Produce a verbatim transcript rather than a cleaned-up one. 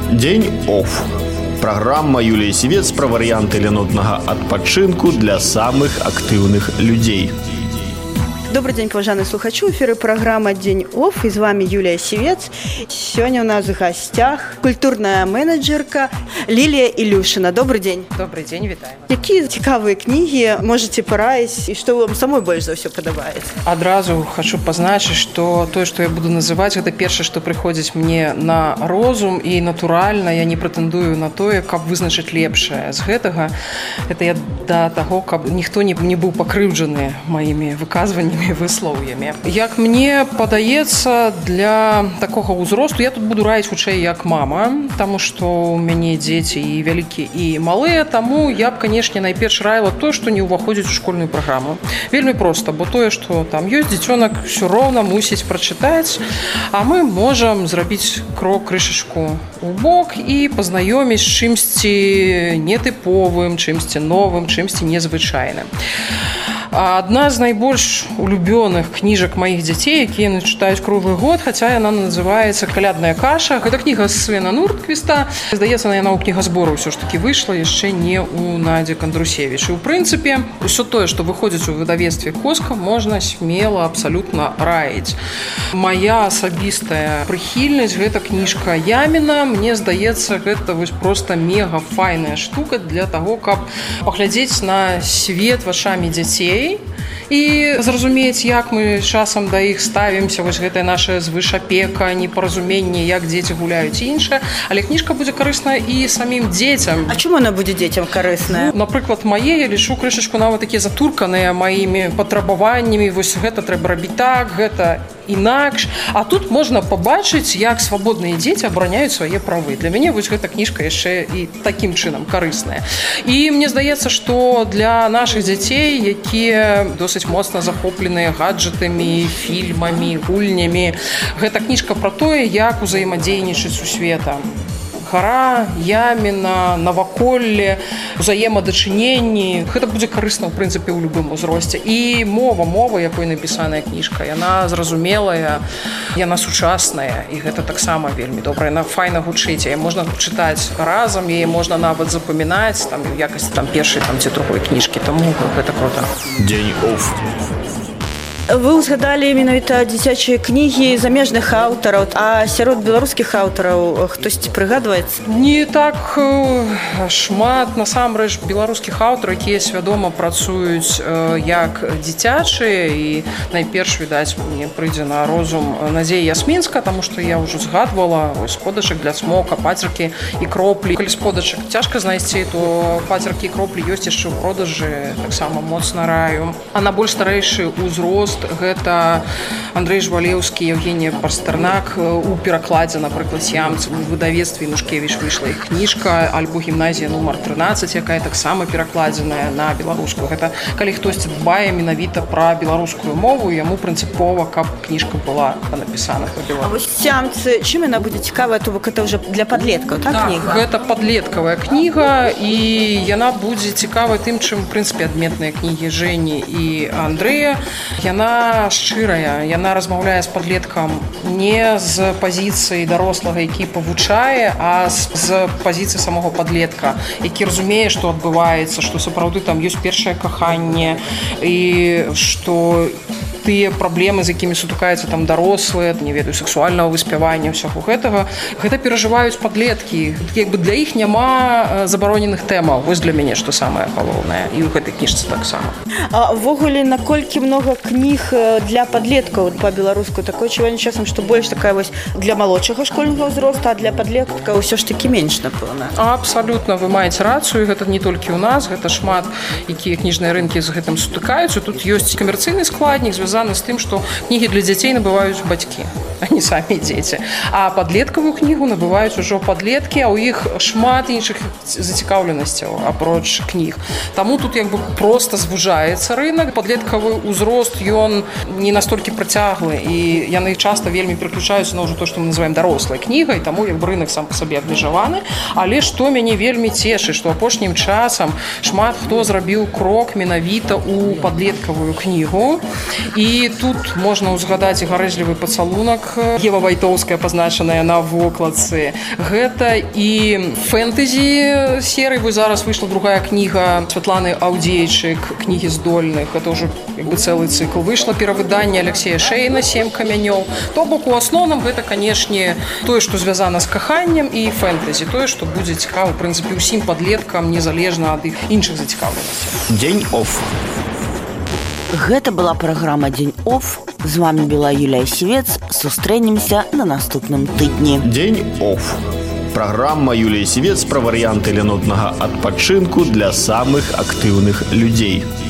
День офф. Программа Юлии Сивец про варианты ленотного адпачынку для самых активных людей. Добрый день, поважаныя слухачи. В эфире программа «День офф». И с вами Юлия Сивец. Сегодня у нас в гостях культурная менеджерка Лилия Илюшина. Добрый день. Добрый день, вітаю. Какие цікавые книги можете порадить, и что вам самой больше за все подобается? Одразу хочу позначить, что то, что я буду называть, это первое, что приходит мне на розум, и натурально я не претендую на то, как вызначить лепшее. С этого это я до того, как никто не, не был покрывджены моими выказываниями, выслов'ями. Як мне падаецца, для такого ўзросту, я тут буду раіць хутчэй як мама, тому что у мяне дзеці і вялікія і малыя, таму я б, канешне, найперш раіла то, што не ўваходзіць у школьную праграму. Вельмі проста, бо тое, што там ёсць, дзіцёнак ўсё роўна мусіць прачытаць, а мы можам зрабіць крок крышачку у бок і пазнаёміць з чымсьці нетыповым, чымсьці новым, чымсьці незвычайным. Одна з найбольш улюбёных кніжак маіх дзяцей, якія яны чытаюць круглы год, хаця яна называецца «Калядная каша». Гэта кніга Свена Нордквіста. Здаецца, яна ў кнігазбору ўсё ж таки выйшла, яшчэ не ў Надзі Кандрусевіч. І ў прынцыпе, усё тое, што выходзіць у выдавецтве «Коска», можна смела абсалютна раіць. Мая асабістая прыхільнасць, гэта кніжка Яміна. Мне здаецца, гэта вось проста мега файная штука для таго, каб паглядзець на свет вачамі дзяцей і зразумець, як мы часам да іх ставімся, вось гэтая наша звышапека, непаразуменне, як дзеці гуляюць і іншае, але кніжка будзе карысная і самім дзецям. А чому вона будзе дзецям карысная? Ну, напрыклад, мае, я лічу крышачку нават такія затурканыя маімі патрабаваннямі, вось гэта трэба рабіць так, гэта інакш. А тут можна пабачыць, як свабодныя дзеці абараняюць свае правы. Для мяне вось гэта кніжка яшчэ і такім чынам карысная. І мне здаецца, што для нашых дзяцей, якія досыць моцна захопленыя гаджетамі, фільмамі, гульнямі, гэта кніжка пра тое, як узаемадзейнічаць у светам. Гара, Яміна, наваколле, узаемадачыненні. Гэта будзе карысна, ў прынцыпе, ў любым узросце. І мова, мова, якой напісаная кніжка, яна зразумелая, яна сучасная, і гэта таксама вельмі добра. Яна файна гучыць, яе можна чытаць разам, яе можна нават запамінаць, там, у якасці там, першай там, ці другой кніжкі, таму гэта круто. День офф. Вы узгадалі менавіта дзіцячыя кнігі замежных аўтараў, а сярод беларускіх аўтараў хтосьці прыгадваецца? Не так шмат, насамрэч, беларускіх аўтараў, якія свядома працуюць як дзіцячыя, і найперш, відаць, мне прыйдзе на розум Надзея Ясмінска, таму што я ўжо згадвала сподачак для смока, пацеркі і кроплі. Калі сподачак цяжка знайсці, то пацеркі і кроплі ёсць яшчэ ў продажы, таксама моцна раю. А на больш старэйшы ўзрост гэта Андрэй Жвалеўскі, Евгенія Пастэрнак у перакладзе, напрыклад, сямцы. У выдавецтве Нушкевіч выйшла іх кніжка «Альбо гімназія нумар трынаццаць», якая таксама перакладзеная на беларускую. Гэта калі хтосьці дбае менавіта пра беларускую мову, яму прынцыпова, каб кніжка была напісана па-беларуску. А вось сямцы, чым яна будзе цікавая, то бок это ўжо для падлеткаў, так, так, кніга? Гэта падлеткавая кніга, і яна будзе цікавая тым, чым, в прынцыпе, адметныя кнігі Жэні і Андрэя. Яна шчырая, яна размаўляе з падлеткам не з пазіцыі дарослага, які павучае, а з пазіцыі самого падлетка, які разумее, што адбываецца, што сапраўды там ёсць першае каханне, і што тыя праблемы, з якімі сутыкаюцца там дарослыя, не ведаю, сексуальнага выспявання, ўсяго гэтага, гэта перажываюць падлеткі. Як бы для іх няма забароненых тэмаў. Вось для мяне, што самае галоўнае. І ў гэтай кніжцы таксама. А ўвогуле, наколькі много кніг для падлеткаў па-беларуску? Такое адчуванне часам, што больш такая вось для малодшага школьнага ўзроста, а для падлеткаў ўсё ж такі менш, напэўна. Абсалютна, вы маеце рацыю. Гэта не толькі ў нас, гэта шмат, якія кніжныя рынкі з гэтым сутыкаюцца. Тут ёсць камерцыйны складнік, звязаны з тым, што кнігі для дзяцей набываюць бацькі, а не самі дзеці. А падлеткавую кнігу набываюць ужо падлеткі, а ў іх шмат іншых зацікаўленасцяў апроч кніг. Таму тут як бы проста звужаецца рынок. Падлеткавы ўзрост, ён не настолькі працяглы, і яны часта вельмі пераключаюцца на ўжо то, што мы называем дарослай кнігай, таму як бы рынок сам па сабе абмежаваны. Але што мяне вельмі цешыць, што апошнім часам шмат хто зрабіў крок менавіта ў падлеткавую кнігу. І тут можна ўзгадаць і гарэзлівы пацалунак Ева Вайтоўская, пазначаная на вокладцы. Гэта і фэнтэзі серый. Вось зараз выйшла другая кніга Святланы Аўдзейчык, кнігі здольных. Это ўжо як бы цэлы цыкл. Выйшла перавыданне Алексея Шэйна «Сем камянёў». То бок у асноўным гэта, канешне, тое, што звязана з каханнем і фэнтэзі. Тое, што будзе цікава, в прынцыпе, усім падлеткам, незалежна ад іх іншых зацікаўленасцяў. Дзень оф. Гэта была праграма «Дзень оф». З вами была Юлія Сівец. Сустрэнемся на наступным тыдні. Дзень оф. Праграма Юліі Сівец пра варыянты лянотнага адпачынку для самых актыўных людзей.